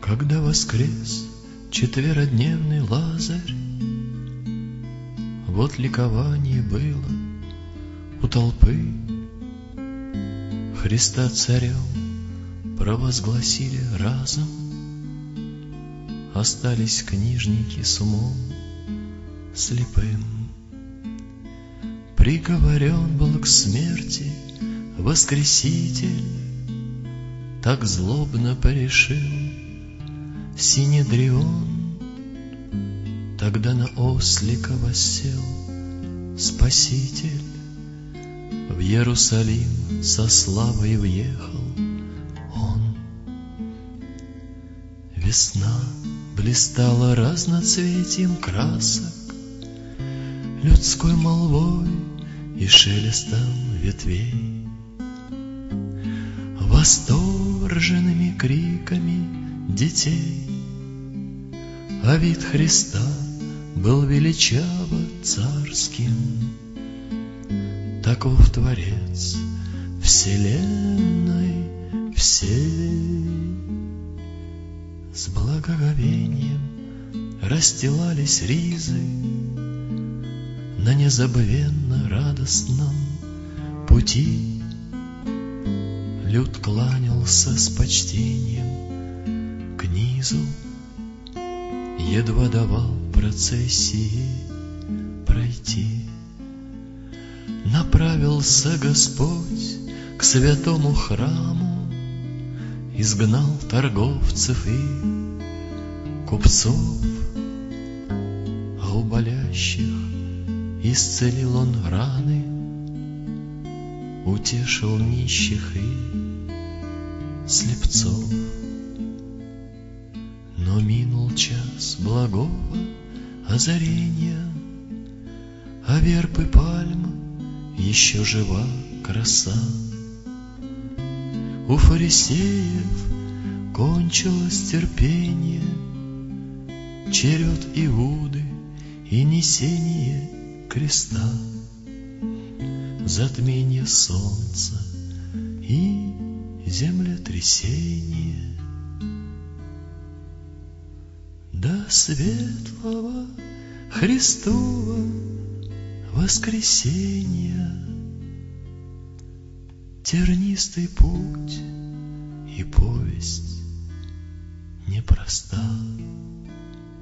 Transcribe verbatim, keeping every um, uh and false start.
Когда воскрес четверодневный Лазарь, вот ликование было у толпы. Христа царем провозгласили разом, остались книжники с умом слепым. Приговорен был к смерти Воскреситель, так злобно порешил Синедрион. Тогда на ослика воссел Спаситель, в Иерусалим со славой въехал он. Весна блистала разноцветием красок, людской молвой и шелестом ветвей, восторженными криками детей. А вид Христа был величаво царским, таков Творец вселенной всей. С благоговением расстилались ризы на незабвенно радостном пути. Люд кланялся с почтением к низу, едва давал процессии пройти. Направился Господь к святому храму, изгнал торговцев и купцов, а у болящих исцелил он раны, утешил нищих и слепцов. Но минул час благого озарения, а верб и пальм еще жива краса. У фарисеев кончилось терпение, черед Иуды и несение креста, затмение солнца и землетрясение. До светлого Христова воскресенья тернистый путь и повесть непроста.